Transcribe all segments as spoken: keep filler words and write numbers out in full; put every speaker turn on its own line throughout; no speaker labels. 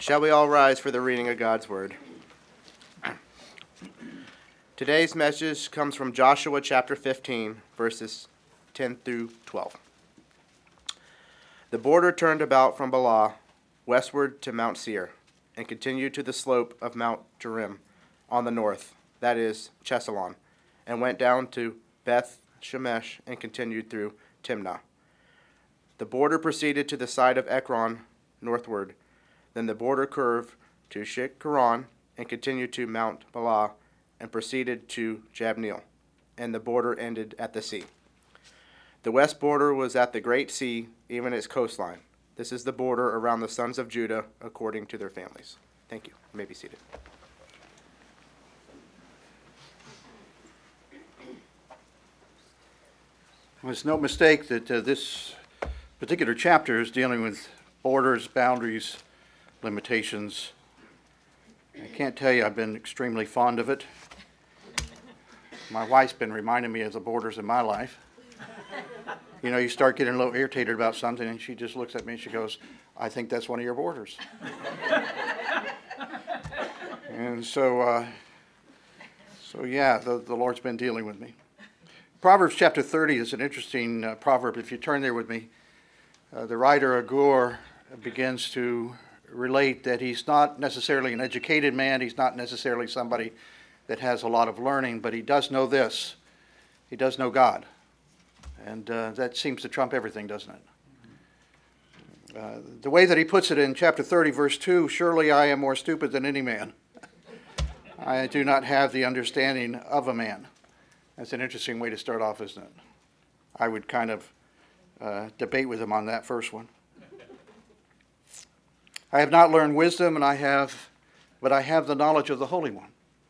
Shall we all rise for the reading of God's Word? Today's message comes from Joshua chapter fifteen, verses ten through twelve. The border turned about from Baalah westward to Mount Seir, and continued to the slope of Mount Jearim on the north, that is, Chesalon, and went down to Beth Shemesh and continued through Timnah. The border proceeded to the side of Ekron northward. Then the border curved to Shikharon and continued to Mount Baalah and proceeded to Jabneel, and the border ended at the sea. The west border was at the Great Sea, even its coastline. This is the border around the sons of Judah according to their families. Thank you. You may be seated.
Well, it's no mistake that uh, this particular chapter is dealing with borders, boundaries, limitations. I can't tell you I've been extremely fond of it. My wife's been reminding me of the borders in my life. You know, you start getting a little irritated about something, and she just looks at me and she goes, I think that's one of your borders. And so, uh, so yeah, the, the Lord's been dealing with me. Proverbs chapter thirty is an interesting uh, proverb. If you turn there with me, uh, the writer Agur begins to relate that he's not necessarily an educated man, he's not necessarily somebody that has a lot of learning, but he does know this. He does know God. And uh, that seems to trump everything, doesn't it? Uh, the way that he puts it in chapter thirty, verse two, surely I am more stupid than any man. I do not have the understanding of a man. That's an interesting way to start off, isn't it? I would kind of uh, debate with him on that first one. I have not learned wisdom, and I have, but I have the knowledge of the Holy One.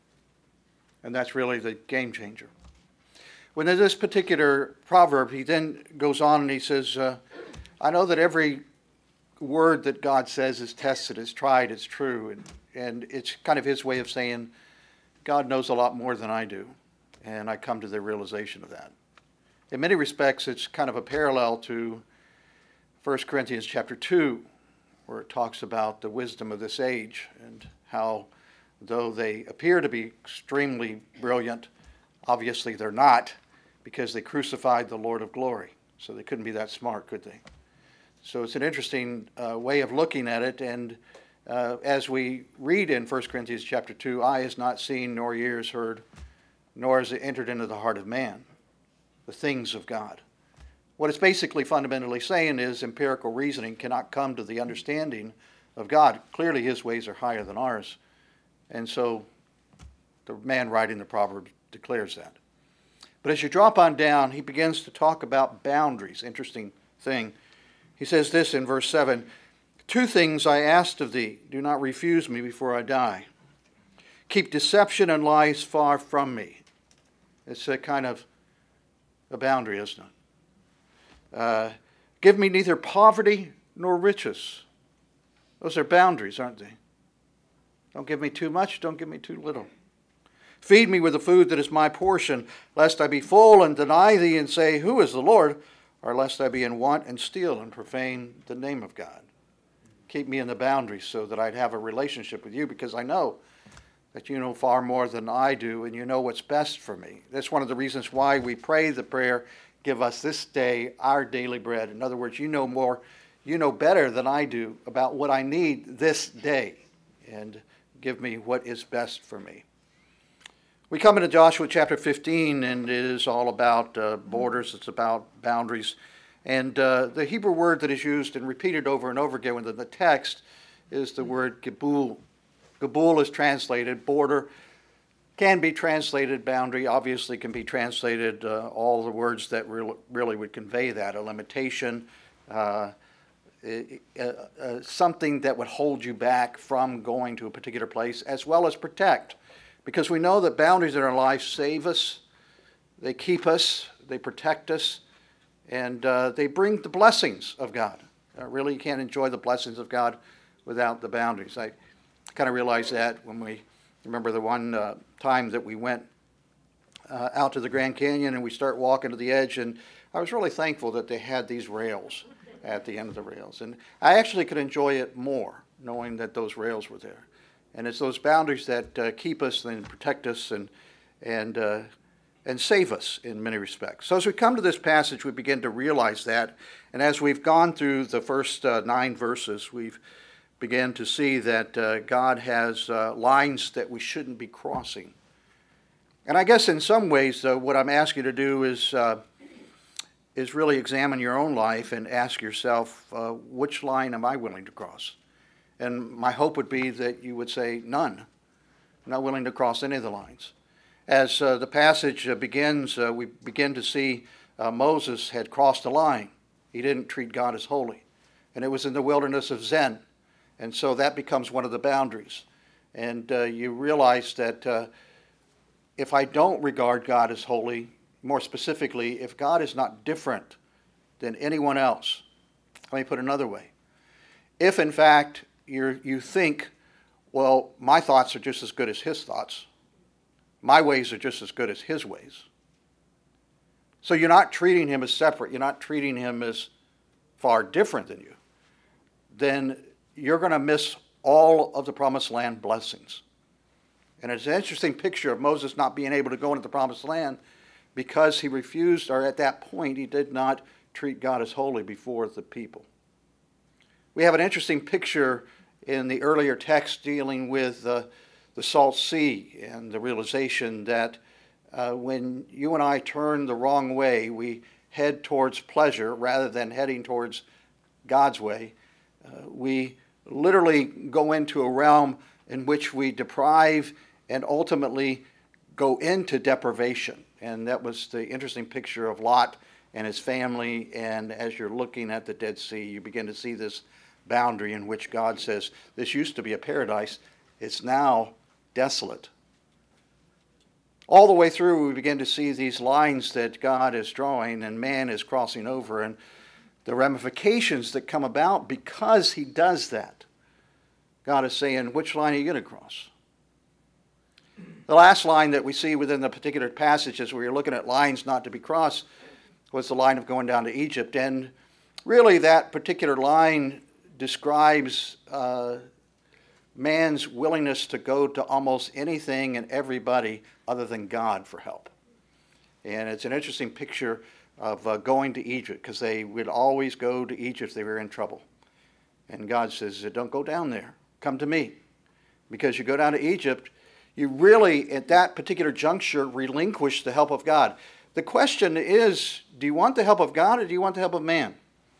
And that's really the game changer. When in this particular proverb, he then goes on and he says, uh, I know that every word that God says is tested, is tried, is true. And, and it's kind of his way of saying, God knows a lot more than I do. And I come to the realization of that. In many respects, it's kind of a parallel to First Corinthians chapter two, where it talks about the wisdom of this age and how, though they appear to be extremely brilliant, obviously they're not, because they crucified the Lord of glory. So they couldn't be that smart, could they? So it's an interesting uh, way of looking at it. And uh, as we read in First Corinthians chapter two, eye has not seen, nor ears heard, nor has it entered into the heart of man, the things of God. What it's basically fundamentally saying is empirical reasoning cannot come to the understanding of God. Clearly his ways are higher than ours. And so the man writing the proverb declares that. But as you drop on down, he begins to talk about boundaries. Interesting thing. He says this in verse seven, two things I asked of thee, do not refuse me before I die. Keep deception and lies far from me. It's a kind of a boundary, isn't it? Uh, give me neither poverty nor riches. Those are boundaries, aren't they? Don't give me too much, don't give me too little. Feed me with the food that is my portion, lest I be full and deny thee and say, who is the Lord? Or lest I be in want and steal and profane the name of God. Keep me in the boundaries so that I'd have a relationship with you, because I know that you know far more than I do and you know what's best for me. That's one of the reasons why we pray the prayer, give us this day our daily bread. In other words, you know more, you know better than I do about what I need this day, and give me what is best for me. We come into Joshua chapter fifteen, and it is all about uh, borders. It's about boundaries. And uh, the Hebrew word that is used and repeated over and over again within the text is the word Gibul. Gibul is translated border, can be translated boundary, obviously can be translated uh, all the words that re- really would convey that, a limitation, uh, uh, uh, something that would hold you back from going to a particular place, as well as protect. Because we know that boundaries in our life save us, they keep us, they protect us, and uh, they bring the blessings of God. Uh, really, you can't enjoy the blessings of God without the boundaries. I kind of realized that when we remember the one uh, time that we went uh, out to the Grand Canyon and we start walking to the edge, and I was really thankful that they had these rails at the end of the rails. And I actually could enjoy it more knowing that those rails were there. And it's those boundaries that uh, keep us and protect us and and uh, and save us in many respects. So as we come to this passage, we begin to realize that. And as we've gone through the first uh, nine verses, we've began to see that uh, God has uh, lines that we shouldn't be crossing. And I guess in some ways, uh, what I'm asking you to do is uh, is really examine your own life and ask yourself, uh, which line am I willing to cross? And my hope would be that you would say, none. I'm not willing to cross any of the lines. As uh, the passage uh, begins, uh, we begin to see uh, Moses had crossed a line. He didn't treat God as holy. And it was in the wilderness of Zin. And so that becomes one of the boundaries. And uh, you realize that uh, if I don't regard God as holy, more specifically, if God is not different than anyone else, let me put it another way. If, in fact, you're, you think, well, my thoughts are just as good as his thoughts, my ways are just as good as his ways. So you're not treating him as separate, you're not treating him as far different than you, then you're going to miss all of the promised land blessings. And it's an interesting picture of Moses not being able to go into the promised land because he refused, or at that point, he did not treat God as holy before the people. We have an interesting picture in the earlier text dealing with uh, the Salt Sea and the realization that uh, when you and I turn the wrong way, we head towards pleasure rather than heading towards God's way. Uh, we literally go into a realm in which we deprive and ultimately go into deprivation. And that was the interesting picture of Lot and his family. And as you're looking at the Dead Sea, you begin to see this boundary in which God says, this used to be a paradise, it's now desolate. All the way through, we begin to see these lines that God is drawing and man is crossing over, and the ramifications that come about because he does that. God is saying, which line are you going to cross? The last line that we see within the particular passages where you're looking at lines not to be crossed was the line of going down to Egypt. And really that particular line describes uh, man's willingness to go to almost anything and everybody other than God for help. And it's an interesting picture of uh, going to Egypt, because they would always go to Egypt if they were in trouble. And God says, don't go down there. Come to me. Because you go down to Egypt, you really, at that particular juncture, relinquish the help of God. The question is, do you want the help of God or do you want the help of man?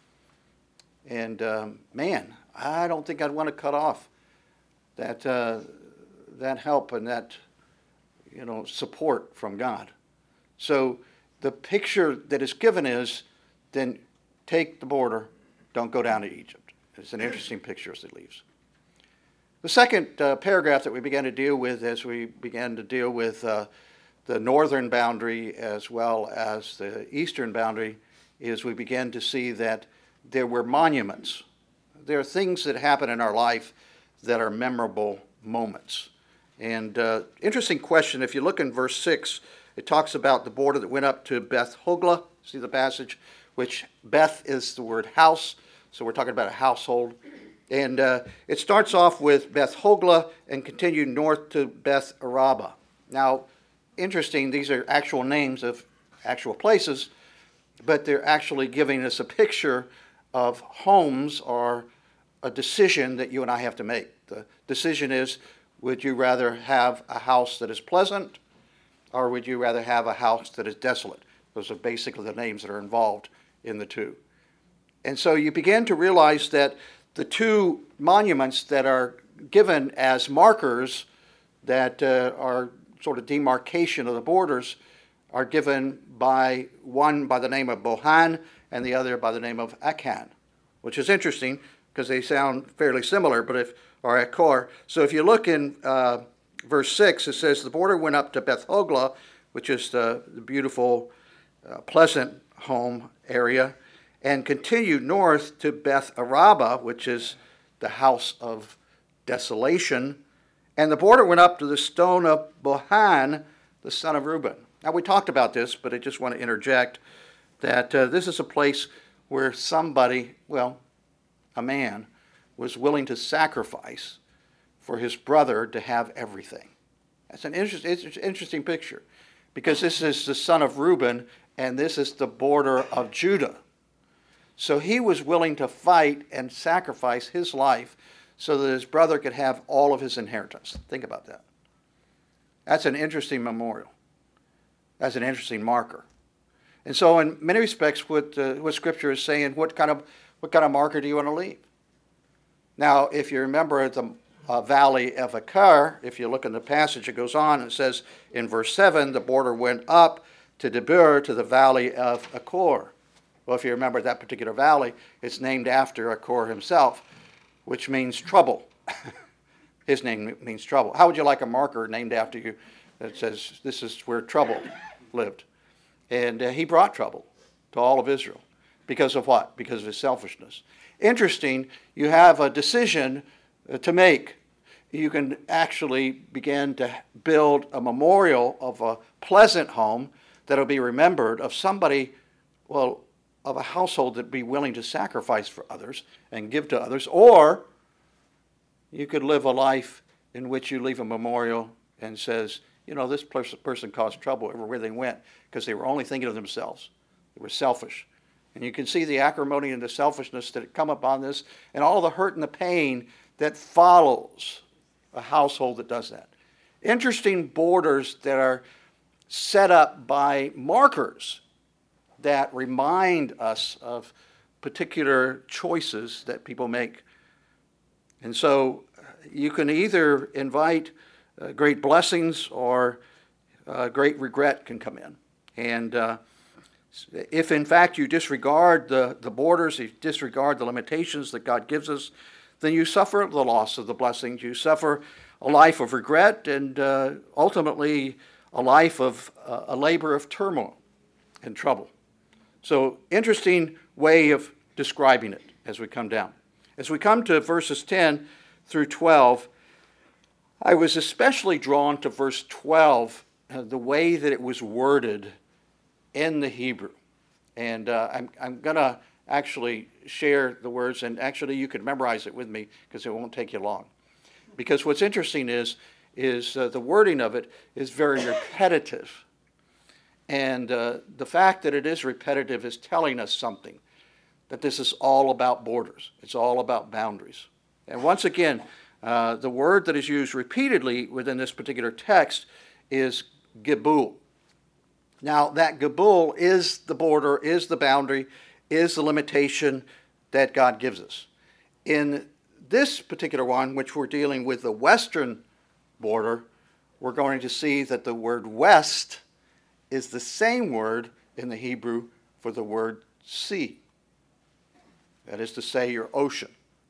And um, man, I don't think I'd want to cut off that uh, that help and that you know support from God. So the picture that is given is, then take the border, don't go down to Egypt. It's an interesting picture as it leaves. The second uh, paragraph that we began to deal with as we began to deal with uh, the northern boundary as well as the eastern boundary is we began to see that there were monuments. There are things that happen in our life that are memorable moments. And uh, interesting question, if you look in verse six, it talks about the border that went up to Beth Hogla. See the passage? Which Beth is the word house, so we're talking about a household. And uh, it starts off with Beth Hogla and continued north to Beth Araba. Now, interesting, these are actual names of actual places, but they're actually giving us a picture of homes or a decision that you and I have to make. The decision is, would you rather have a house that is pleasant, or would you rather have a house that is desolate? Those are basically the names that are involved in the two. And so you begin to realize that the two monuments that are given as markers that uh, are sort of demarcation of the borders are given by one by the name of Bohan and the other by the name of Akan, which is interesting because they sound fairly similar, but if or Akor. So if you look in uh, verse six, it says the border went up to Beth Hogla, which is the, the beautiful, uh, pleasant home area, and continued north to Beth Araba, which is the house of desolation. And the border went up to the stone of Bohan, the son of Reuben. Now, we talked about this, but I just want to interject that uh, this is a place where somebody, well, a man, was willing to sacrifice for his brother to have everything. That's an interest, it's an interesting picture, because this is the son of Reuben, and this is the border of Judah. So he was willing to fight and sacrifice his life so that his brother could have all of his inheritance. Think about that. That's an interesting memorial. That's an interesting marker. And so in many respects, what, uh, what Scripture is saying, what kind of what kind of marker do you want to leave? Now, if you remember the uh, valley of Achor, if you look in the passage, it goes on and it says in verse seven, the border went up to Debir, to the valley of Achor. Well, if you remember that particular valley, it's named after Achor himself, which means trouble. His name means trouble. How would you like a marker named after you that says this is where trouble lived? And uh, he brought trouble to all of Israel. Because of what? Because of his selfishness. Interesting, you have a decision uh, to make. You can actually begin to build a memorial of a pleasant home that will be remembered of somebody, well, of a household that would be willing to sacrifice for others and give to others. Or you could live a life in which you leave a memorial and says, you know, this person caused trouble everywhere they went because they were only thinking of themselves. They were selfish. And you can see the acrimony and the selfishness that come upon this and all the hurt and the pain that follows a household that does that. Interesting borders that are set up by markers that remind us of particular choices that people make. And so you can either invite uh, great blessings or uh, great regret can come in. And uh, if in fact you disregard the, the borders, you disregard the limitations that God gives us, then you suffer the loss of the blessings. You suffer a life of regret and uh, ultimately a life of uh, a labor of turmoil and trouble. So interesting way of describing it as we come down. As we come to verses ten through twelve, I was especially drawn to verse twelve, uh, the way that it was worded in the Hebrew. And uh, I'm, I'm going to actually share the words, and actually you could memorize it with me because it won't take you long. Because what's interesting is, is uh, the wording of it is very repetitive. And uh, the fact that it is repetitive is telling us something, that this is all about borders. It's all about boundaries. And once again, uh, the word that is used repeatedly within this particular text is Gibul. Now, that Gibul is the border, is the boundary, is the limitation that God gives us. In this particular one, which we're dealing with the western border, we're going to see that the word west is the same word in the Hebrew for the word sea. That is to say, your ocean.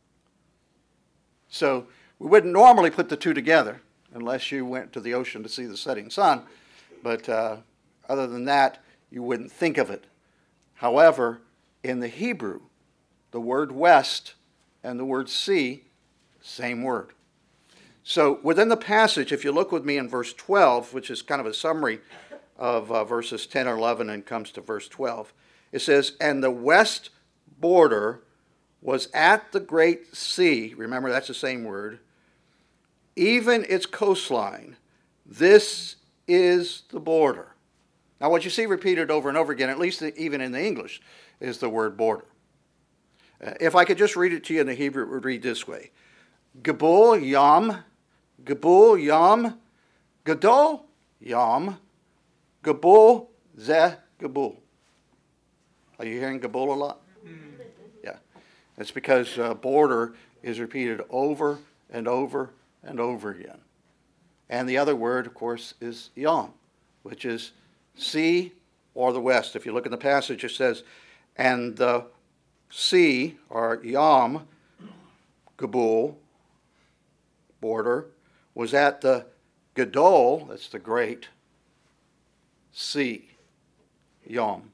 So we wouldn't normally put the two together unless you went to the ocean to see the setting sun. But uh, other than that, you wouldn't think of it. However, in the Hebrew, the word west and the word sea, same word. So within the passage, if you look with me in verse twelve, which is kind of a summary of uh, verses ten and eleven and comes to verse twelve, it says, and the west border was at the great sea, remember that's the same word, even its coastline. This is the border. Now what you see repeated over and over again, at least even in the English, is the word border. Uh, if I could just read it to you in the Hebrew, it would read this way. Gibul Yam, Gibul Yam, Gadol Yam, Gibul Zeh Gibul. Are you hearing Gibul a lot? Mm. Yeah. It's because uh, border is repeated over and over and over again. And the other word, of course, is Yam, which is sea or the west. If you look in the passage, it says, and the sea, or Yam, Gibul, border, was at the Gadol, that's the great, sea, Yam.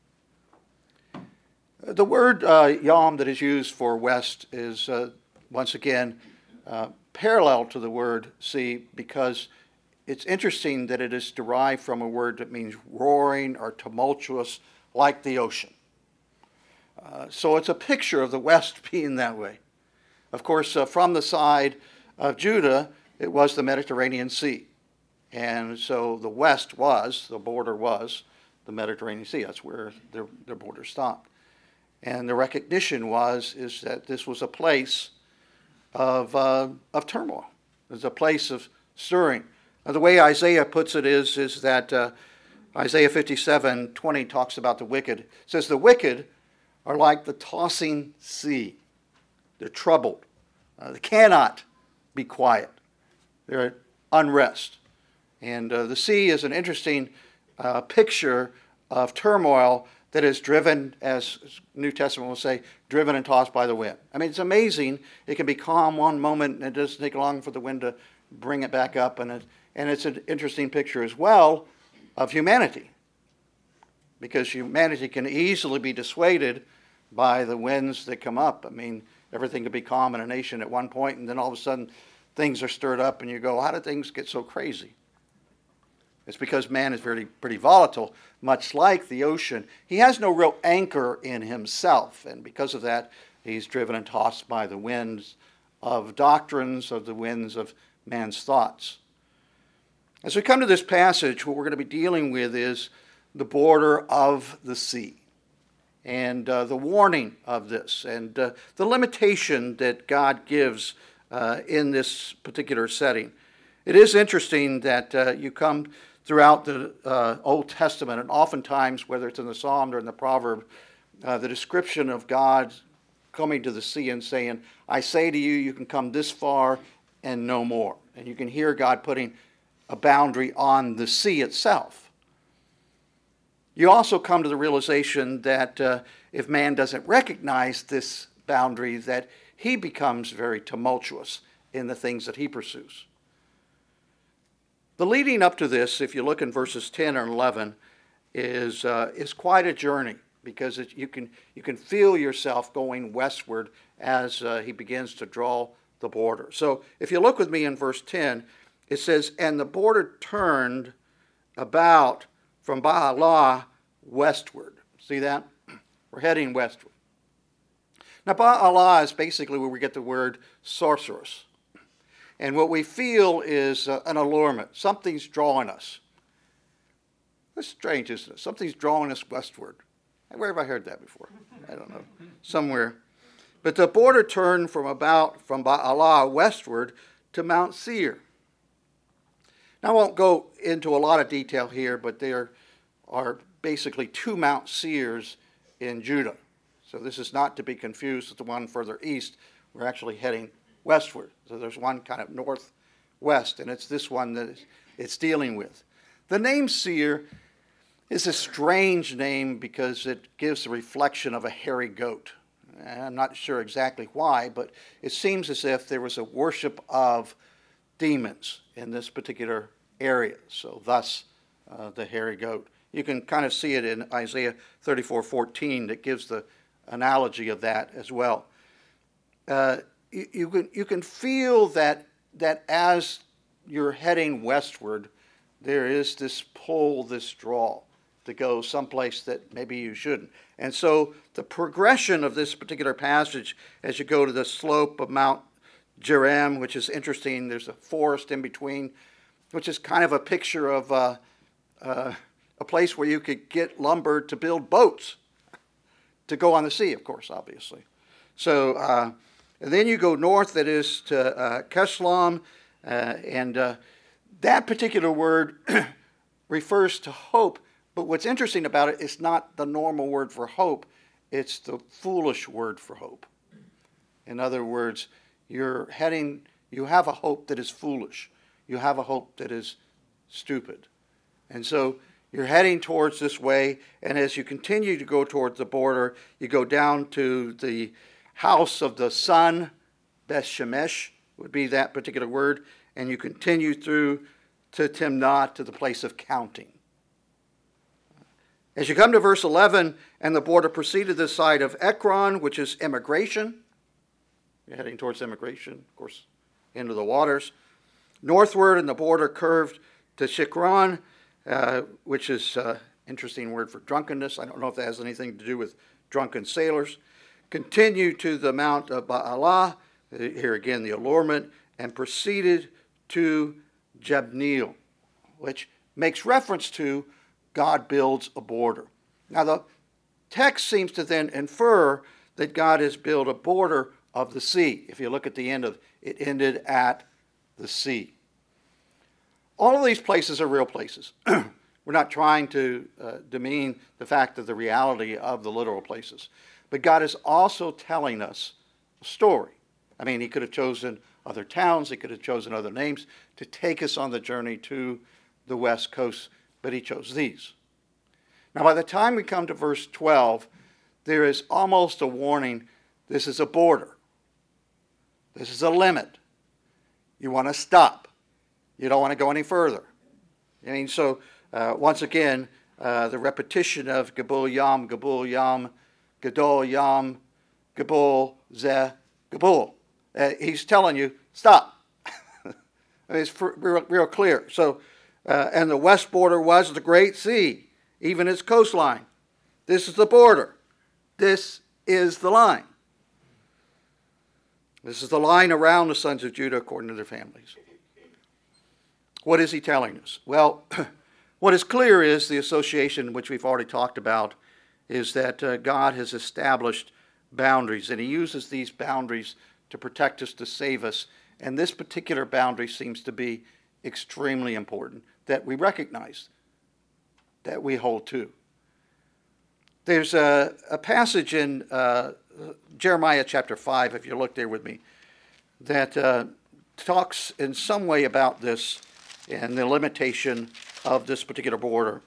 The word uh, Yam that is used for west is, uh, once again, uh, parallel to the word sea because it's interesting that it is derived from a word that means roaring or tumultuous like the ocean. Uh, so it's a picture of the West being that way. Of course, uh, from the side of Judah, it was the Mediterranean Sea. And so the west was, the border was, the Mediterranean Sea. That's where their, their border stopped. And the recognition was is that this was a place of, uh, of turmoil. It was a place of stirring. Now, the way Isaiah puts it is, is that uh, Isaiah fifty-seven twenty talks about the wicked. It says, the wicked are like the tossing sea. They're troubled. Uh, they cannot be quiet. They're at unrest. And uh, the sea is an interesting uh, picture of turmoil that is driven, as New Testament will say, driven and tossed by the wind. I mean, it's amazing. It can be calm one moment, and it doesn't take long for the wind to bring it back up. And, it, and it's an interesting picture as well of humanity, because humanity can easily be dissuaded by the winds that come up. I mean, everything could be calm in a nation at one point, and then all of a sudden things are stirred up, and you go, how did things get so crazy? It's because man is very pretty volatile, much like the ocean. He has no real anchor in himself, and because of that, he's driven and tossed by the winds of doctrines, of the winds of man's thoughts. As we come to this passage, what we're going to be dealing with is the border of the sea, and uh, the warning of this, and uh, the limitation that God gives uh, in this particular setting. It is interesting that uh, you come throughout the uh, Old Testament, and oftentimes, whether it's in the Psalm or in the Proverb, uh, the description of God coming to the sea and saying, I say to you, you can come this far and no more. And you can hear God putting a boundary on the sea itself. You also come to the realization that uh, if man doesn't recognize this boundary, that he becomes very tumultuous in the things that he pursues. The leading up to this, if you look in verses ten and eleven, is uh, is quite a journey, because it, you can you can feel yourself going westward as uh, he begins to draw the border. So if you look with me in verse ten, it says, and the border turned about from Baalah westward. See that? We're heading westward. Now Baalah is basically where we get the word sorceress. And what we feel is uh, an allurement. Something's drawing us. That's strange, isn't it? Something's drawing us westward. Where have I heard that before? I don't know. Somewhere. But the border turned from about from Baalah westward to Mount Seir. Now I won't go into a lot of detail here, but there are basically two Mount Seirs in Judah. So this is not to be confused with the one further east. We're actually heading westward. So there's one kind of northwest, and it's this one that it's dealing with. The name Seir is a strange name because it gives the reflection of a hairy goat. And I'm not sure exactly why, but it seems as if there was a worship of demons in this particular area. So thus uh, the hairy goat. You can kind of see it in Isaiah thirty-four fourteen that gives the analogy of that as well. Uh, You, you can you can feel that that as you're heading westward, there is this pull, this draw to go someplace that maybe you shouldn't. And so the progression of this particular passage, as you go to the slope of Mount Gerizim, which is interesting, there's a forest in between, which is kind of a picture of uh, uh, a place where you could get lumber to build boats, to go on the sea, of course, obviously. So. Uh, And then you go north, that is to uh, Keslam, uh, and uh, that particular word refers to hope. But what's interesting about it, it's not the normal word for hope. It's the foolish word for hope. In other words, you're heading, you have a hope that is foolish. You have a hope that is stupid. And so you're heading towards this way, and as you continue to go towards the border, you go down to the house of the sun, Beth Shemesh would be that particular word, and you continue through to Timnah, to the place of counting. As you come to verse eleven, and the border proceeded this side of Ekron, which is immigration. You're heading towards immigration, of course, into the waters. Northward, and the border curved to Shikron, uh, which is an uh, interesting word for drunkenness. I don't know if that has anything to do with drunken sailors. Continue to the Mount of Baalah, Here again, the allurement, and proceeded to Jabneel, which makes reference to God builds a border. Now, the text seems to then infer that God has built a border of the sea. If you look at the end of it, ended at the sea. All of these places are real places. We're not trying to uh, demean the fact of the reality of the literal places. But God is also telling us a story. I mean, he could have chosen other towns, he could have chosen other names to take us on the journey to the west coast, but he chose these. Now, by the time we come to verse twelve, there is almost a warning. This is a border. This is a limit. You want to stop. You don't want to go any further. I mean, so uh, once again, uh, the repetition of Gabul Yam, Gabul Yam, Gadol Yam, Gabul Zeh, Gabul. Uh, he's telling you, stop. I mean, it's for, real, real clear. So, uh, and the west border was the Great Sea, even its coastline. This is the border. This is the line. This is the line around the sons of Judah according to their families. What is he telling us? Well, what is clear is the association, which we've already talked about, is that uh, God has established boundaries, and he uses these boundaries to protect us, to save us. And this particular boundary seems to be extremely important, that we recognize, that we hold to. There's a, a passage in uh, Jeremiah chapter five, if you look there with me, that uh, talks in some way about this and the limitation of this particular border.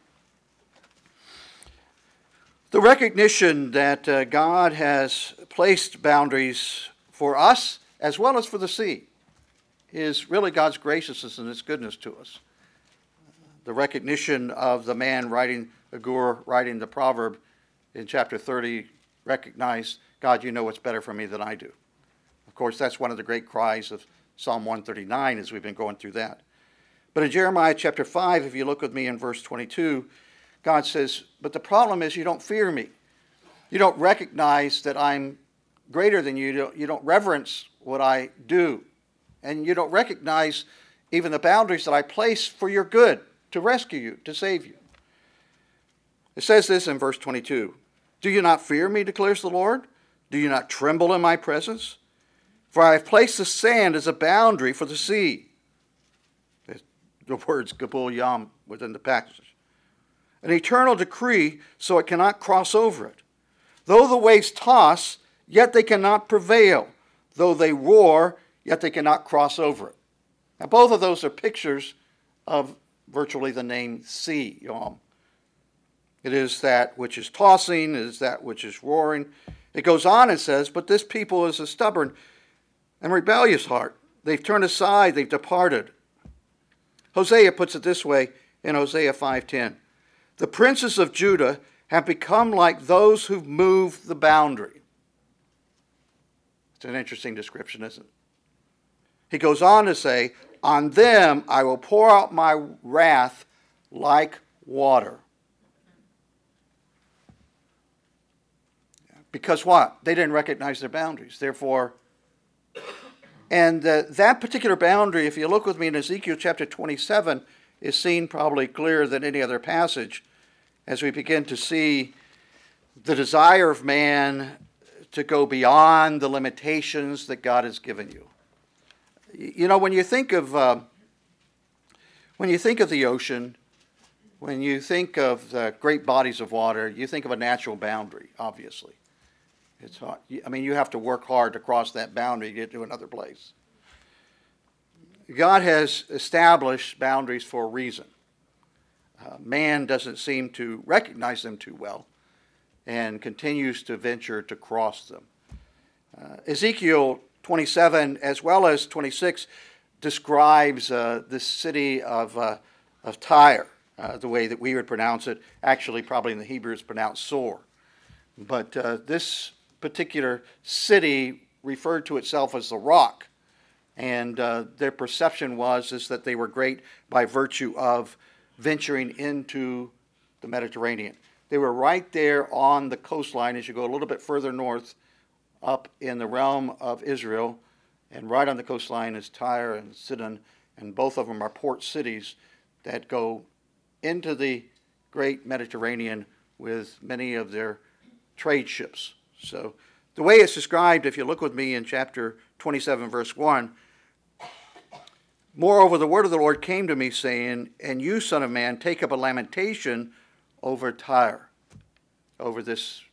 The recognition that uh, God has placed boundaries for us as well as for the sea is really God's graciousness and his goodness to us. The recognition of the man writing, Agur, writing the proverb in chapter thirty, recognize, God, you know what's better for me than I do. Of course, that's one of the great cries of Psalm one thirty-nine as we've been going through that. But in Jeremiah chapter five, if you look with me in verse twenty-two, God says, but the problem is you don't fear me. You don't recognize that I'm greater than you. You don't, you don't reverence what I do. And you don't recognize even the boundaries that I place for your good, to rescue you, to save you. It says this in verse twenty-two. Do you not fear me, declares the Lord? Do you not tremble in my presence? For I have placed the sand as a boundary for the sea. The words Gabul Yam within the passage. An eternal decree, so it cannot cross over it. Though the waves toss, yet they cannot prevail. Though they roar, yet they cannot cross over it. Now, both of those are pictures of virtually the name sea, Yam. It is that which is tossing, it is that which is roaring. It goes on and says, but this people is a stubborn and rebellious heart. They've turned aside, they've departed. Hosea puts it this way in Hosea five ten. The princes of Judah have become like those who've moved the boundary. It's an interesting description, isn't it? He goes on to say, on them I will pour out my wrath like water. Because what? They didn't recognize their boundaries. Therefore, and uh, that particular boundary, if you look with me in Ezekiel chapter twenty-seven, is seen probably clearer than any other passage as we begin to see the desire of man to go beyond the limitations that God has given you. You know, when you think of uh, when you think of the ocean, when you think of the great bodies of water, you think of a natural boundary, obviously. It's hard. I mean, you have to work hard to cross that boundary to get to another place. God has established boundaries for a reason. Uh, man doesn't seem to recognize them too well and continues to venture to cross them. Uh, Ezekiel twenty-seven as well as twenty-six describes uh, the city of, uh, of Tyre, uh, the way that we would pronounce it. Actually, probably in the Hebrew it's pronounced Sor. But uh, this particular city referred to itself as the Rock, and uh, their perception was is that they were great by virtue of venturing into the Mediterranean. They were right there on the coastline as you go a little bit further north up in the realm of Israel, and right on the coastline is Tyre and Sidon, and both of them are port cities that go into the great Mediterranean with many of their trade ships. So the way it's described, if you look with me in chapter twenty-seven, verse one, moreover, the word of the Lord came to me, saying, and you, son of man, take up a lamentation over Tyre, over this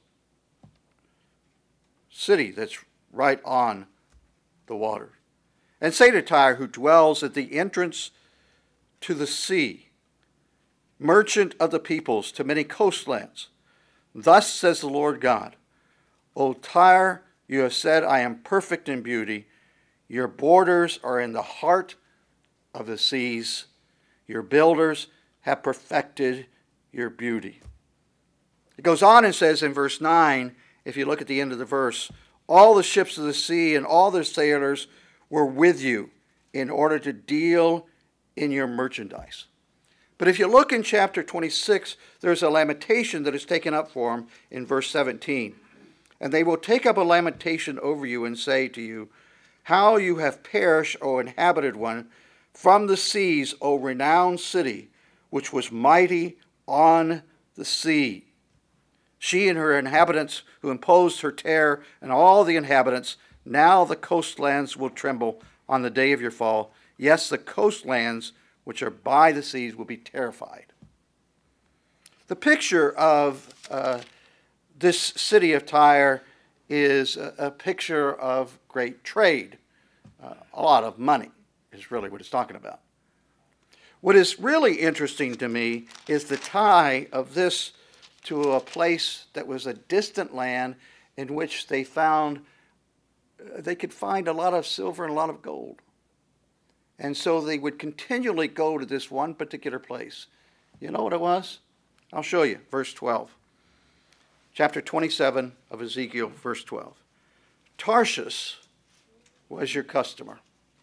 city that's right on the water. And say to Tyre, who dwells at the entrance to the sea, merchant of the peoples, to many coastlands, thus says the Lord God, O Tyre, you have said, I am perfect in beauty. Your borders are in the heart of the seas. Your builders have perfected your beauty. It goes on and says in verse nine, if you look at the end of the verse, all the ships of the sea and all their sailors were with you in order to deal in your merchandise. But if you look in chapter twenty-six, there's a lamentation that is taken up for them in verse seventeen. And they will take up a lamentation over you and say to you, how you have perished, O inhabited one, from the seas, O renowned city, which was mighty on the sea. She and her inhabitants who imposed her terror, and all the inhabitants, now the coastlands will tremble on the day of your fall. Yes, the coastlands which are by the seas will be terrified. The picture of uh, this city of Tyre is a, a picture of great trade. Uh, a lot of money is really what it's talking about. What is really interesting to me is the tie of this to a place that was a distant land in which they found, uh, they could find a lot of silver and a lot of gold. And so they would continually go to this one particular place. You know what it was? I'll show you. Verse twelve. Chapter twenty-seven of Ezekiel, verse twelve. Tarshish was your customer,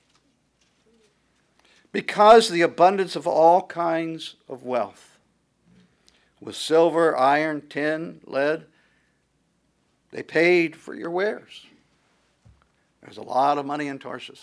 because the abundance of all kinds of wealth, with silver, iron, tin, lead, they paid for your wares. There's a lot of money in Tarshish.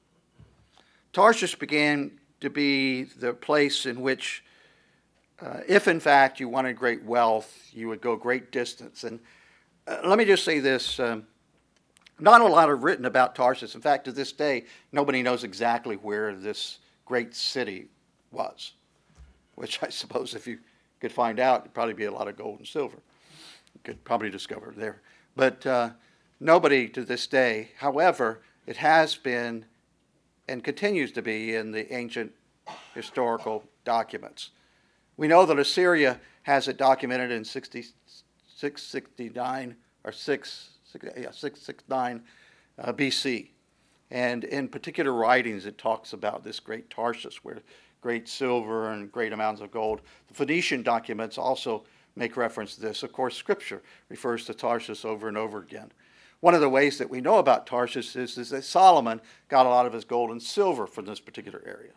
Tarshish began to be the place in which, uh, if in fact you wanted great wealth, you would go great distance. And uh, let me just say this, um, not a lot are written about Tarshish. In fact, to this day, nobody knows exactly where this great city was, which I suppose if you could find out, it'd probably be a lot of gold and silver. You could probably discover there. But uh, nobody to this day, however, it has been and continues to be in the ancient historical documents. We know that Assyria has it documented in six sixty-nine or six, yeah, six sixty-nine uh, B C. And in particular writings, it talks about this great Tarshish, where great silver and great amounts of gold. The Phoenician documents also make reference to this. Of course, Scripture refers to Tarshish over and over again. One of the ways that we know about Tarshish is, is that Solomon got a lot of his gold and silver from this particular area.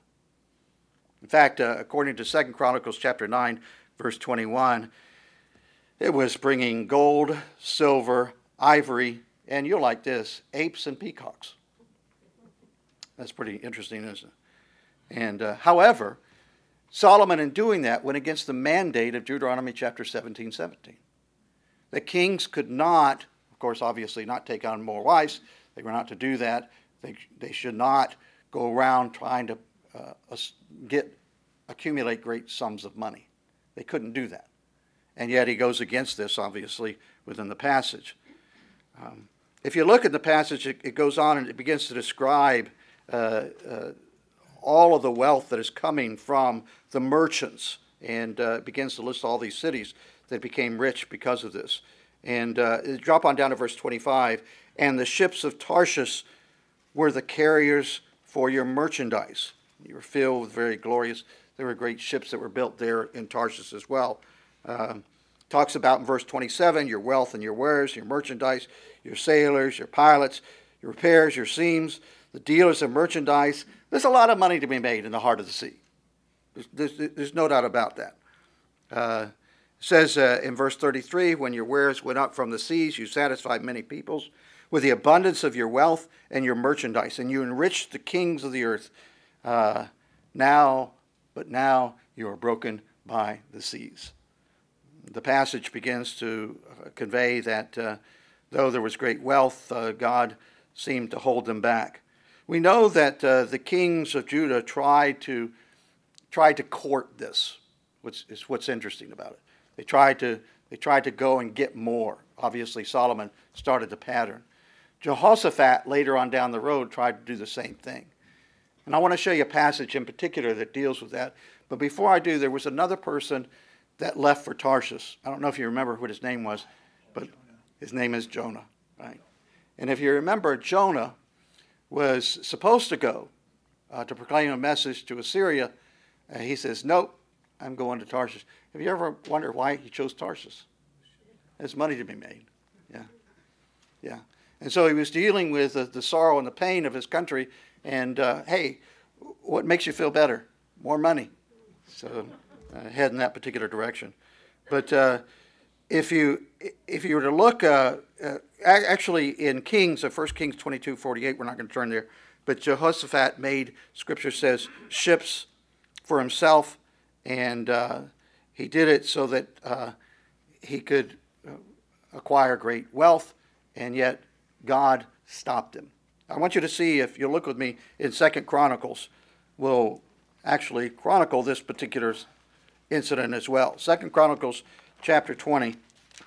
In fact, uh, according to Second Chronicles chapter nine, verse twenty-one, it was bringing gold, silver, ivory, and you'll like this, apes and peacocks. That's pretty interesting, isn't it? And uh, however, Solomon in doing that went against the mandate of Deuteronomy chapter seventeen, seventeen. The kings could not, of course, obviously not take on more wives. They were not to do that. They, they should not go around trying to uh, get accumulate great sums of money. They couldn't do that. And yet he goes against this, obviously, within the passage. Um, if you look at the passage, it, it goes on and it begins to describe uh, uh, all of the wealth that is coming from the merchants, and uh, it begins to list all these cities that became rich because of this. And uh, drop on down to verse twenty-five. And the ships of Tarshish were the carriers for your merchandise. You were filled with very glorious. There were great ships that were built there in Tarshish as well. Uh, talks about in verse twenty-seven your wealth and your wares, your merchandise, your sailors, your pilots, your repairs, your seams, the dealers of merchandise. There's a lot of money to be made in the heart of the sea. There's, there's, there's no doubt about that. Uh, it says uh, in verse thirty-three, when your wares went up from the seas, you satisfied many peoples with the abundance of your wealth and your merchandise, and you enriched the kings of the earth. Uh, now, but now you are broken by the seas. The passage begins to uh, convey that uh, though there was great wealth, uh, God seemed to hold them back. We know that uh, the kings of Judah tried to tried to court this, which is what's interesting about it. They tried to they tried to go and get more. Obviously, Solomon started the pattern. Jehoshaphat, later on down the road, tried to do the same thing. And I want to show you a passage in particular that deals with that. But before I do, there was another person that left for Tarshish. I don't know if you remember what his name was, but his name is Jonah, right? And if you remember, Jonah was supposed to go uh, to proclaim a message to Assyria. Uh, he says, nope, I'm going to Tarshish. Have you ever wondered why he chose Tarshish? There's money to be made. Yeah. Yeah. And so he was dealing with the, the sorrow and the pain of his country. And, uh, hey, what makes you feel better? More money. So uh, head in that particular direction. But uh, if you if you were to look, uh, uh, actually in Kings, uh, First Kings twenty-two forty-eight, we're not going to turn there, but Jehoshaphat made, Scripture says, ships for himself, and uh, he did it so that uh, he could uh, acquire great wealth, and yet God stopped him. I want you to see, if you look with me in Second Chronicles, we'll actually chronicle this particular incident as well. Second Chronicles chapter twenty.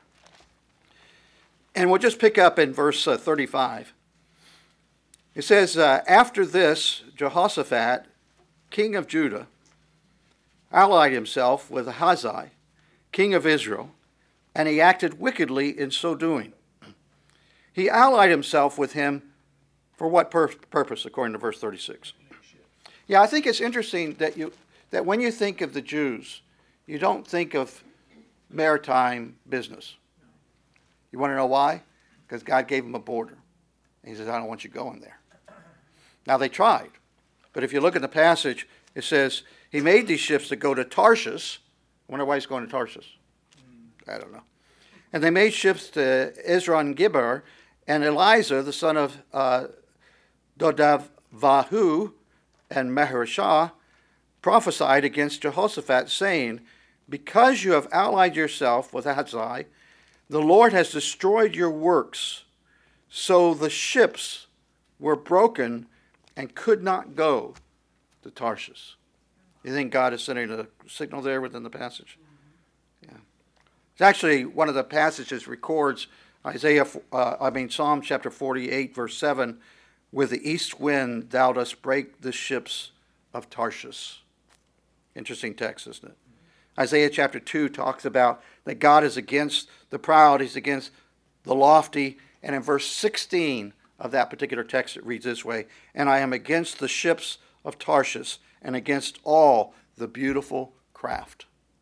And we'll just pick up in verse uh, thirty-five. It says, uh, after this, Jehoshaphat, king of Judah, allied himself with Ahaziah, king of Israel, and he acted wickedly in so doing. He allied himself with him for what pur- purpose, according to verse thirty-six? Yeah, I think it's interesting that you that when you think of the Jews, you don't think of maritime business. You want to know why? Because God gave them a border. And he says, I don't want you going there. Now, they tried. But if you look at the passage, it says, he made these ships to go to Tarshish. I wonder why he's going to Tarshish. I don't know. And they made ships to Ezron Gibber, and Eliza, the son of uh, Dodavahu and Mahereshah, prophesied against Jehoshaphat, saying, because you have allied yourself with Ahaziah, the Lord has destroyed your works. So the ships were broken and could not go to Tarshish. You think God is sending a signal there within the passage? Yeah. It's actually one of the passages records Isaiah, uh, I mean Psalm chapter forty-eight, verse seven, with the east wind thou dost break the ships of Tarshish. Interesting text, isn't it? Isaiah chapter two talks about that God is against the proud, he's against the lofty, and in verse sixteen of that particular text it reads this way, and I am against the ships of Tarshish and against all the beautiful craft.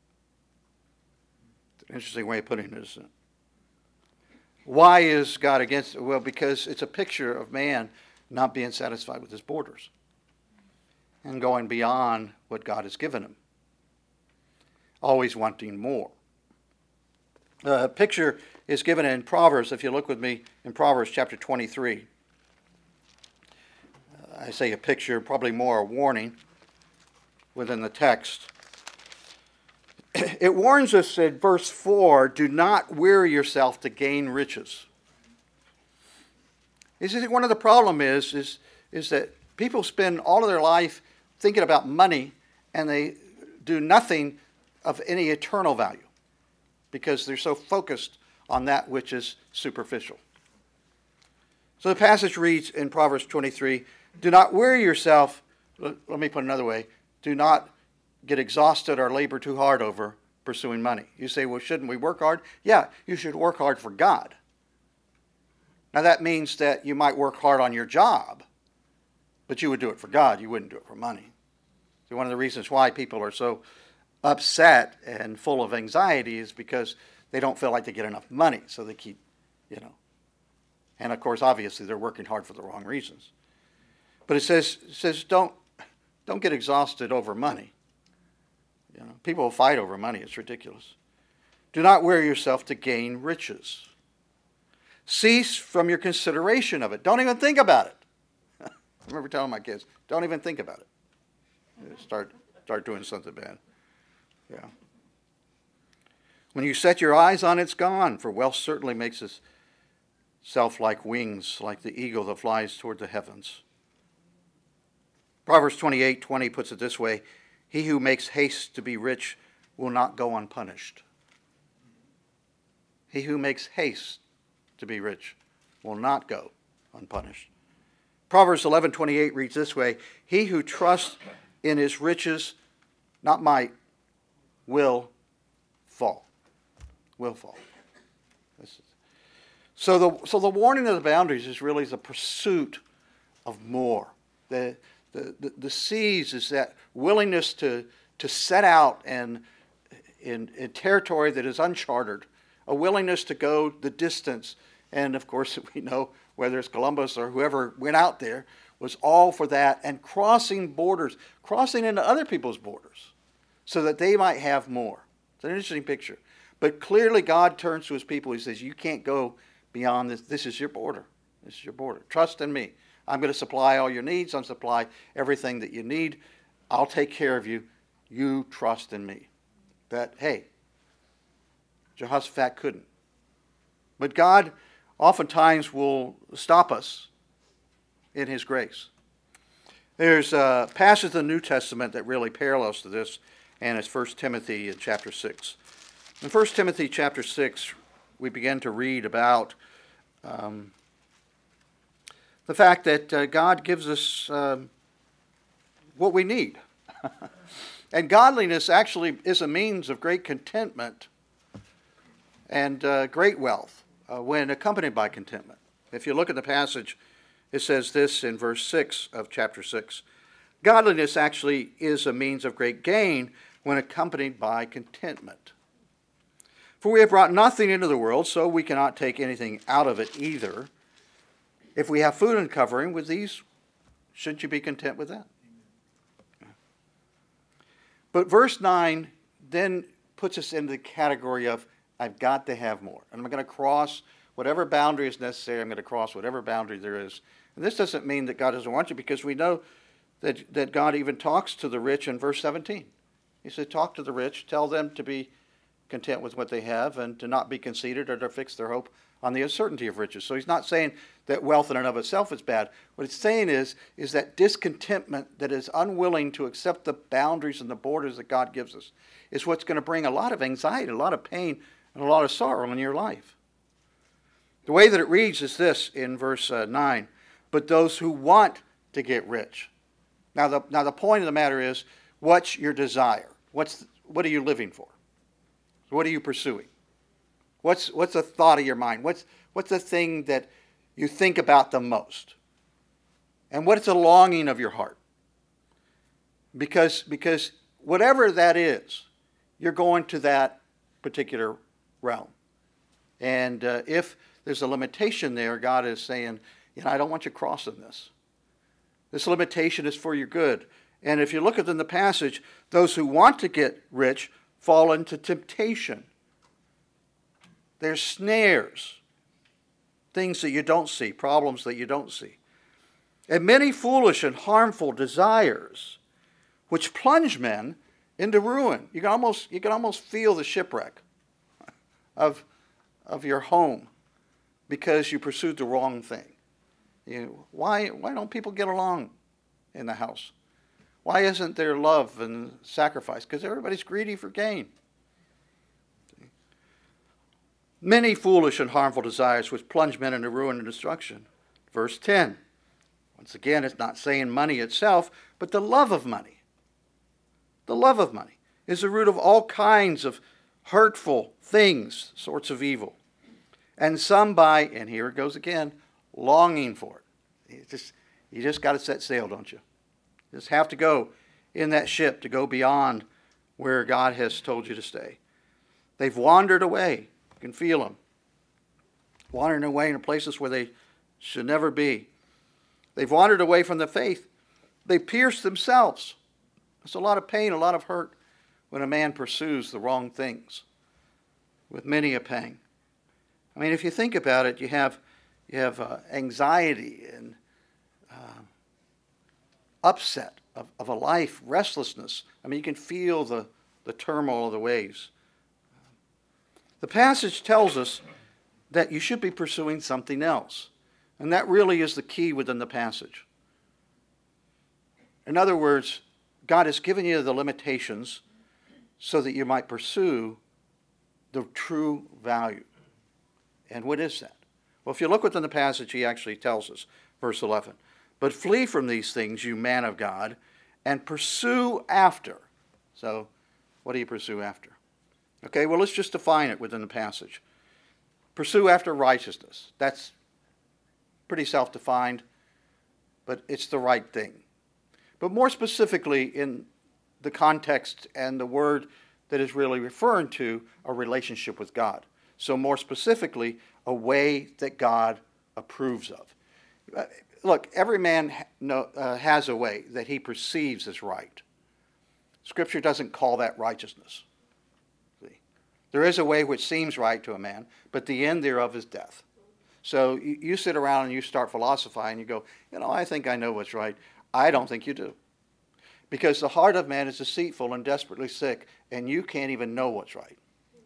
It's an interesting way of putting it, isn't it? Why is God against it? Well, because it's a picture of man not being satisfied with his borders and going beyond what God has given him, always wanting more. A picture is given in Proverbs, if you look with me in Proverbs chapter twenty-three. Uh, I say a picture, probably more a warning within the text. It warns us in verse four, do not weary yourself to gain riches. You see, one of the problem is, is, is that people spend all of their life thinking about money and they do nothing of any eternal value because they're so focused on that which is superficial. So the passage reads in Proverbs twenty-three, do not weary yourself, let me put it another way, do not get exhausted or labor too hard over pursuing money. You say, well, shouldn't we work hard? Yeah, you should work hard for God. Now that means that you might work hard on your job, but you would do it for God. You wouldn't do it for money. So one of the reasons why people are so upset and full of anxiety is because they don't feel like they get enough money, so they keep, you know. And of course, obviously, they're working hard for the wrong reasons. But it says, it says don't, don't get exhausted over money. You know, people will fight over money. It's ridiculous. Do not weary yourself to gain riches. Cease from your consideration of it. Don't even think about it. I remember telling my kids, don't even think about it. Start, start doing something bad. Yeah. When you set your eyes on it, it's gone, for wealth certainly makes itself like wings, like the eagle that flies toward the heavens. Proverbs twenty-eight twenty puts it this way, he who makes haste to be rich will not go unpunished. He who makes haste to be rich will not go unpunished. Proverbs eleven twenty-eight reads this way, he who trusts in his riches, not might, will fall. Will fall. This is, so the so the warning of the boundaries is really the pursuit of more. The the the, the seas is that willingness to to set out and in, in territory that is uncharted, a willingness to go the distance. And of course, we know whether it's Columbus or whoever went out there was all for that, and crossing borders, crossing into other people's borders so that they might have more. It's an interesting picture. But clearly God turns to his people. He says, you can't go beyond this. This is your border. This is your border. Trust in me. I'm going to supply all your needs. I'll supply everything that you need. I'll take care of you. You trust in me. That, hey, Jehoshaphat couldn't. But God oftentimes will stop us in his grace. There's a passage in the New Testament that really parallels to this, and it's First Timothy in chapter six. In First Timothy chapter six, we begin to read about um, the fact that uh, God gives us um, what we need. And godliness actually is a means of great contentment and uh, great wealth uh, when accompanied by contentment. If you look at the passage, it says this in verse six of chapter six. Godliness actually is a means of great gain when accompanied by contentment. For we have brought nothing into the world, so we cannot take anything out of it either. If we have food and covering, with these, shouldn't you be content with that? But verse nine then puts us into the category of, I've got to have more. And I'm going to cross whatever boundary is necessary. I'm going to cross whatever boundary there is. And this doesn't mean that God doesn't want you, because we know that, that God even talks to the rich in verse seventeen. He said, talk to the rich, tell them to be content with what they have and to not be conceited or to fix their hope on the uncertainty of riches. So he's not saying that wealth in and of itself is bad. What it's saying is, is that discontentment that is unwilling to accept the boundaries and the borders that God gives us is what's going to bring a lot of anxiety, a lot of pain, and a lot of sorrow in your life. The way that it reads is this in verse uh, nine, but those who want to get rich. Now the, now the point of the matter is, what's your desire? What's, what are you living for? What are you pursuing? What's, what's the thought of your mind? What's, what's the thing that you think about the most? And what's the longing of your heart? Because, because whatever that is, you're going to that particular realm. And uh, if there's a limitation there, God is saying, you know, I don't want you crossing this. This limitation is for your good. And if you look at in the passage, those who want to get rich fall into temptation. There's snares, things that you don't see, problems that you don't see. And many foolish and harmful desires, which plunge men into ruin. You can almost, you can almost feel the shipwreck of, of your home because you pursued the wrong thing. You, why, why don't people get along in the house? Why isn't there love and sacrifice? Because everybody's greedy for gain. Many foolish and harmful desires which plunge men into ruin and destruction. Verse ten. Once again, it's not saying money itself, but the love of money. The love of money is the root of all kinds of hurtful things, sorts of evil. And some by, and here it goes again, longing for it. You just, you just got to set sail, don't you? You just have to go in that ship to go beyond where God has told you to stay. They've wandered away. You can feel them. Wandering away into places where they should never be. They've wandered away from the faith. They pierced themselves. There's a lot of pain, a lot of hurt when a man pursues the wrong things, with many a pang. I mean, if you think about it, you have you have uh, anxiety and uh, upset of, of a life, restlessness. I mean, you can feel the, the turmoil of the waves. The passage tells us that you should be pursuing something else. And that really is the key within the passage. In other words, God has given you the limitations so that you might pursue the true value. And what is that? Well, if you look within the passage, he actually tells us, verse eleven, but flee from these things, you man of God, and pursue after. So, what do you pursue after? Okay, well, let's just define it within the passage. Pursue after righteousness. That's pretty self-defined, but it's the right thing. But more specifically, in the context and the word that is really referring to a relationship with God. So more specifically, a way that God approves of. Uh, look, every man ha- no, uh, has a way that he perceives as right. Scripture doesn't call that righteousness. See? There is a way which seems right to a man, but the end thereof is death. So you, you sit around and you start philosophizing and you go, you know, I think I know what's right. I don't think you do. Because the heart of man is deceitful and desperately sick, and you can't even know what's right.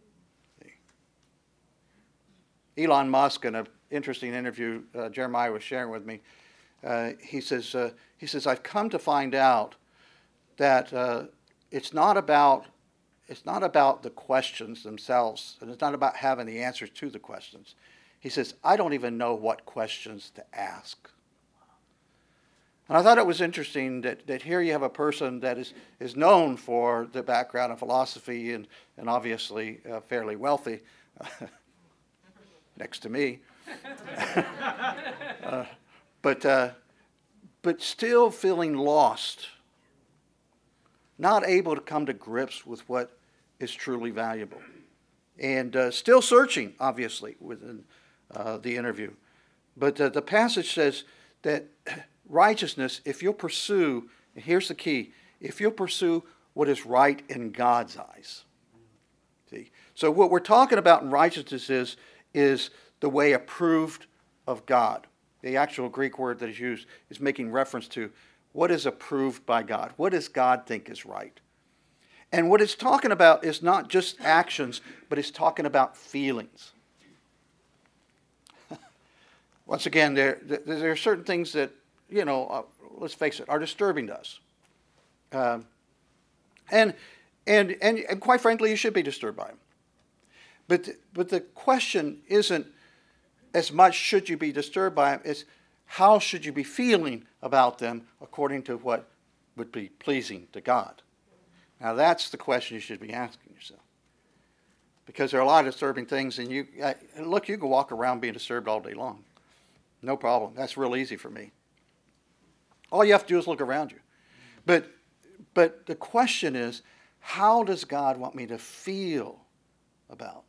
Elon Musk, in an interesting interview uh, Jeremiah was sharing with me, uh, he says, uh, he says, I've come to find out that uh, it's not about it's not about the questions themselves, and it's not about having the answers to the questions. He says, I don't even know what questions to ask. And I thought it was interesting that, that here you have a person that is, is known for the background of philosophy and, and obviously uh, fairly wealthy, next to me, uh, but, uh, but still feeling lost, not able to come to grips with what is truly valuable, and uh, still searching, obviously, within uh, the interview. But uh, the passage says that righteousness, if you'll pursue, and here's the key, if you'll pursue what is right in God's eyes. See? So what we're talking about in righteousness is, is the way approved of God. The actual Greek word that is used is making reference to what is approved by God. What does God think is right? And what it's talking about is not just actions, but it's talking about feelings. Once again, there, there are certain things that, you know, uh, let's face it, are disturbing to us. Um, and, and, and, and quite frankly, you should be disturbed by them. But, the, but the question isn't as much should you be disturbed by them, it's how should you be feeling about them according to what would be pleasing to God. Now that's the question you should be asking yourself. Because there are a lot of disturbing things, and you uh, look, you can walk around being disturbed all day long. No problem. That's real easy for me. All you have to do is look around you. But, but the question is, how does God want me to feel about?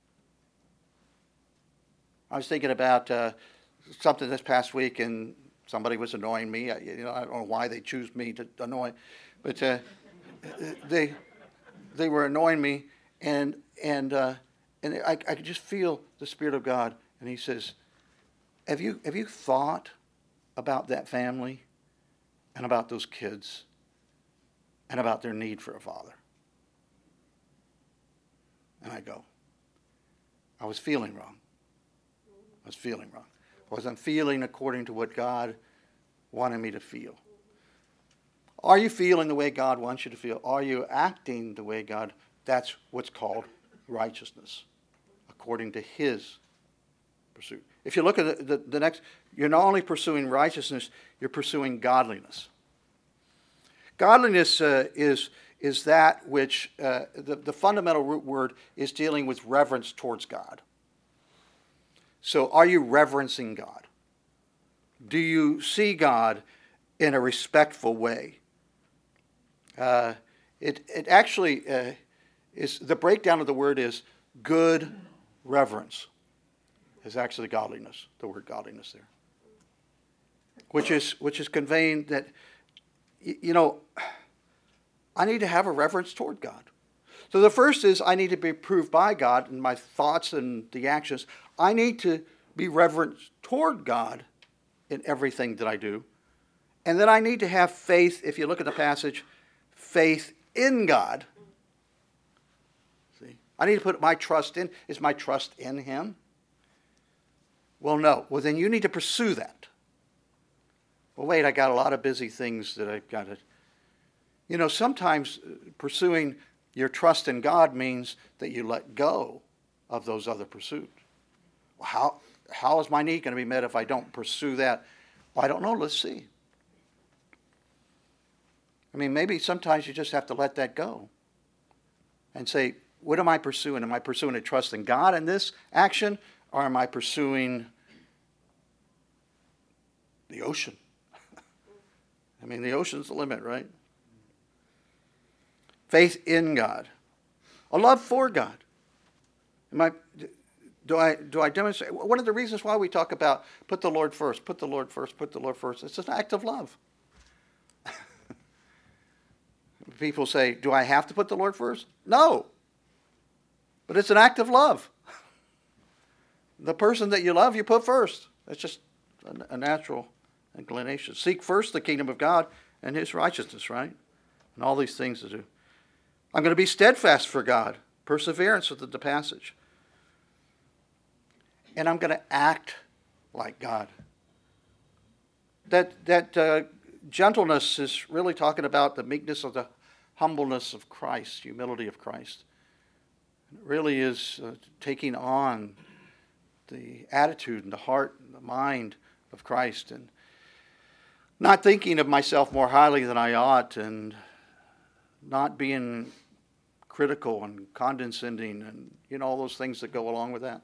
I was thinking about uh, something this past week, and somebody was annoying me. I, you know, I don't know why they choose me to annoy, but uh, they they were annoying me, and and uh, and I, I could just feel the Spirit of God, and He says, "Have you have you thought about that family, and about those kids, and about their need for a father?" And I go, I was feeling wrong. I was feeling wrong. I wasn't feeling according to what God wanted me to feel. Are you feeling the way God wants you to feel? Are you acting the way God? That's what's called righteousness, according to His pursuit. If you look at the, the, the next, you're not only pursuing righteousness, you're pursuing godliness. Godliness uh, is, is that which, uh, the, the fundamental root word is dealing with reverence towards God. So are you reverencing God? Do you see God in a respectful way? Uh, it, it actually uh, is, the breakdown of the word is good reverence. Is actually godliness, the word godliness there. Which is, which is conveying that, you know, I need to have a reverence toward God. So the first is I need to be approved by God in my thoughts and the actions. I need to be reverent toward God in everything that I do. And then I need to have faith, if you look at the passage, faith in God. See? I need to put my trust in. Is my trust in Him? Well, no. Well, then you need to pursue that. Well, wait, I got a lot of busy things that I've got to... You know, sometimes pursuing your trust in God means that you let go of those other pursuits. Well, how, how is my need going to be met if I don't pursue that? Well, I don't know. Let's see. I mean, maybe sometimes you just have to let that go and say, what am I pursuing? Am I pursuing a trust in God in this action, or am I pursuing the ocean? I mean, the ocean's the limit, right? Faith in God. A love for God. Am I, do I, do I demonstrate? One of the reasons why we talk about put the Lord first, put the Lord first, put the Lord first. It's an act of love. People say, do I have to put the Lord first? No. But it's an act of love. The person that you love, you put first. That's just a natural inclination. Seek first the kingdom of God and His righteousness, right? And all these things to do. I'm going to be steadfast for God. Perseverance with the passage. And I'm going to act like God. That, that uh, gentleness is really talking about the meekness of the humbleness of Christ, humility of Christ. It really is uh, taking on the attitude and the heart and the mind of Christ, and not thinking of myself more highly than I ought, and not being critical and condescending, and you know all those things that go along with that.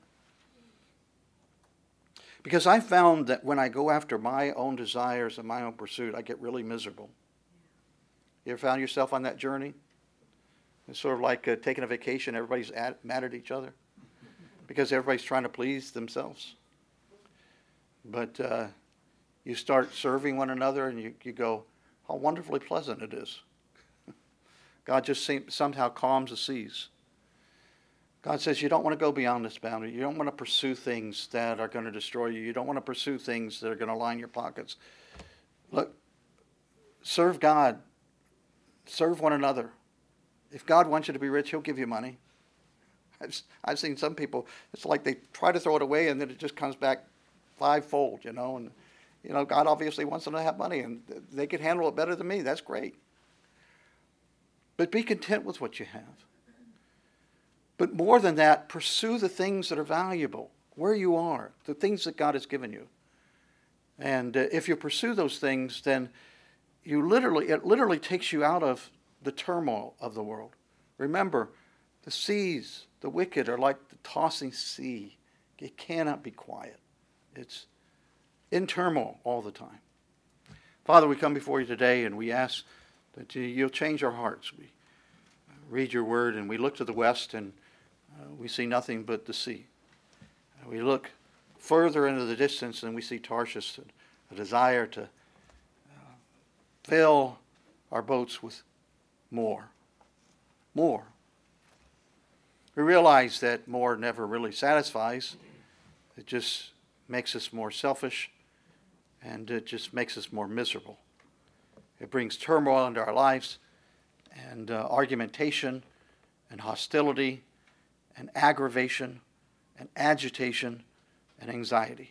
Because I found that when I go after my own desires and my own pursuit, I get really miserable. You ever found yourself on that journey? It's sort of like uh, taking a vacation. Everybody's at, mad at each other because everybody's trying to please themselves. But uh, you start serving one another, and you, you go, how wonderfully pleasant it is. God just seem, somehow calms the seas. God says you don't want to go beyond this boundary. You don't want to pursue things that are going to destroy you. You don't want to pursue things that are going to line your pockets. Look, serve God. Serve one another. If God wants you to be rich, He'll give you money. I've, I've seen some people, it's like they try to throw it away and then it just comes back fivefold, you know. And, you know, God obviously wants them to have money, and they can handle it better than me. That's great. But be content with what you have. But more than that, pursue the things that are valuable, where you are, the things that God has given you. And uh, if you pursue those things, then you literally, it literally takes you out of the turmoil of the world. Remember, the seas, the wicked are like the tossing sea. It cannot be quiet. It's in turmoil all the time. Father, we come before you today and we ask that you'll change our hearts. We read your word and we look to the west and uh, we see nothing but the sea. And we look further into the distance and we see Tarshish, a desire to uh, fill our boats with more. More. We realize that more never really satisfies. It just makes us more selfish, and it just makes us more miserable. It brings turmoil into our lives, and uh, argumentation, and hostility, and aggravation, and agitation, and anxiety.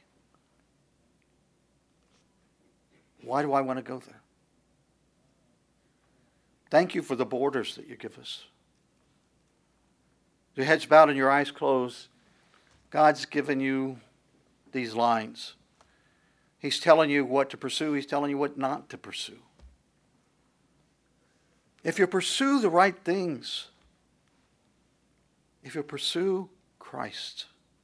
Why do I want to go there? Thank you for the borders that you give us. Your heads bowed and your eyes closed. God's given you these lines. He's telling you what to pursue. He's telling you what not to pursue. If you pursue the right things, if you pursue Christ,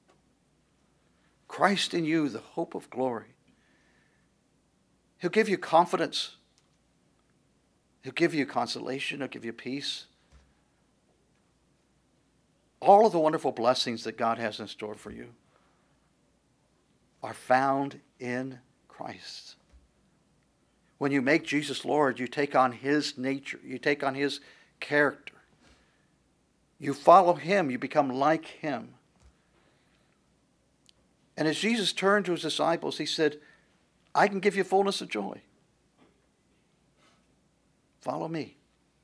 Christ in you, the hope of glory, He'll give you confidence. He'll give you consolation. He'll give you peace. All of the wonderful blessings that God has in store for you are found in Christ. When you make Jesus Lord, you take on His nature. You take on His character. You follow him, you become like him. And as Jesus turned to his disciples, he said, I can give you fullness of joy. Follow me.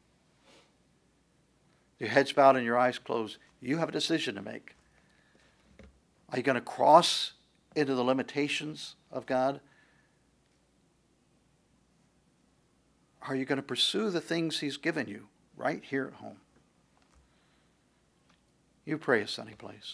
Your heads bowed and your eyes closed. You have a decision to make. Are you going to cross into the limitations of God? Are you going to pursue the things he's given you right here at home? You pray a sunny place.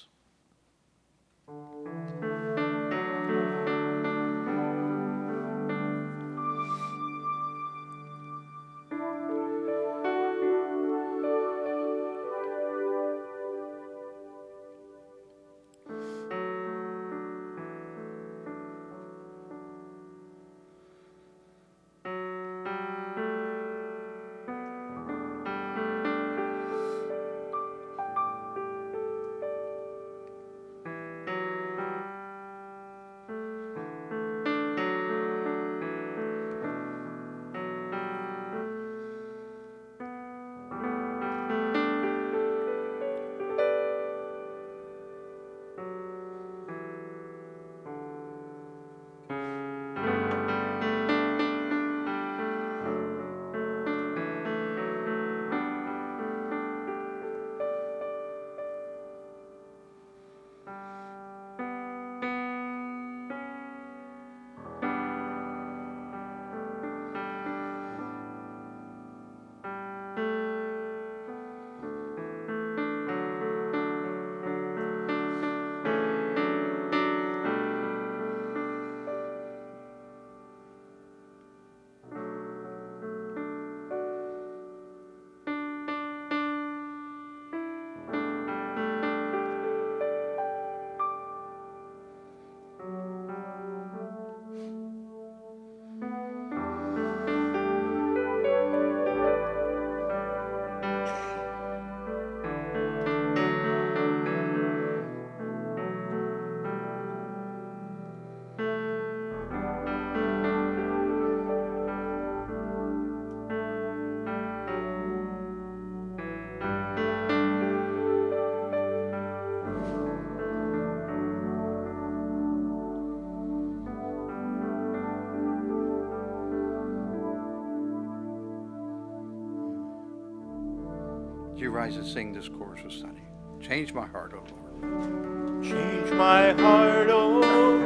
You rise and sing this chorus with Sonny. Change my heart, O Lord.
Change my heart, O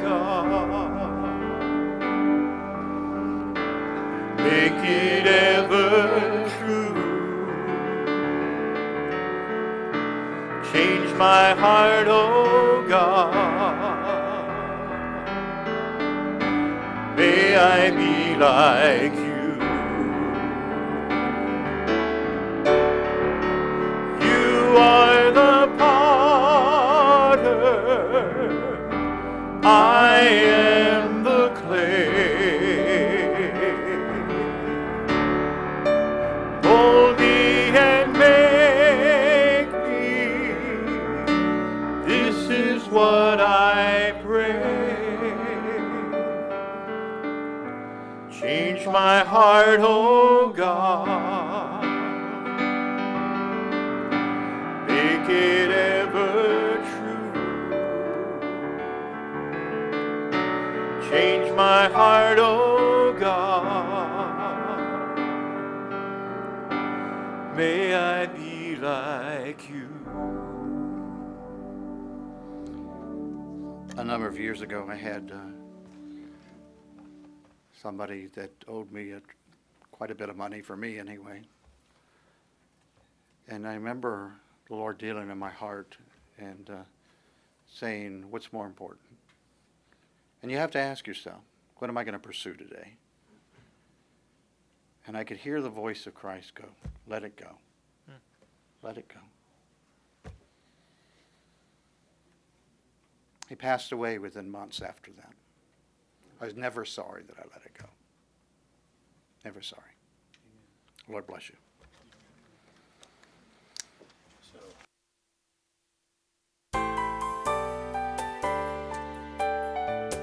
God. Make it ever true. Change my heart, O God. May I be like you. You are the potter, I am the clay. Mold me and make me, this is what I pray. Change my heart, O God. Make it ever true. Change my heart, O God. May I be like you.
A number of years ago, I had uh, somebody that owed me a, quite a bit of money, for me anyway. And I remember the Lord dealing in my heart and uh, saying, what's more important? And you have to ask yourself, what am I going to pursue today? And I could hear the voice of Christ go, let it go. Hmm. Let it go. He passed away within months after that. I was never sorry that I let it go. Never sorry. Lord bless you.